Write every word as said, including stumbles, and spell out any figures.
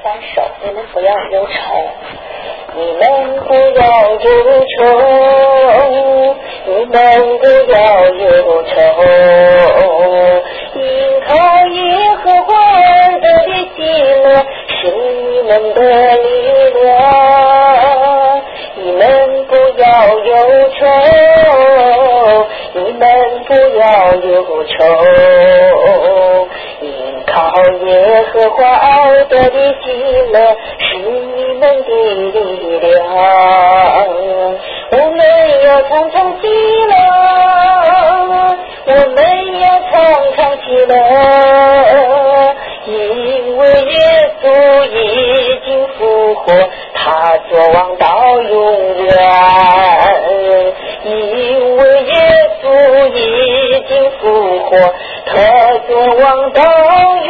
三首，你们不要忧愁，你们不要忧愁，你们不要忧愁，依靠耶和华而得的喜乐是你们的力量，你们不要忧愁，你们不要忧愁，依靠耶和华而得的喜乐是你们的力量。我们要常常喜乐，我们要常常喜乐，因为耶稣已经复活，他作王到永远，因为耶稣已经复活，他作王到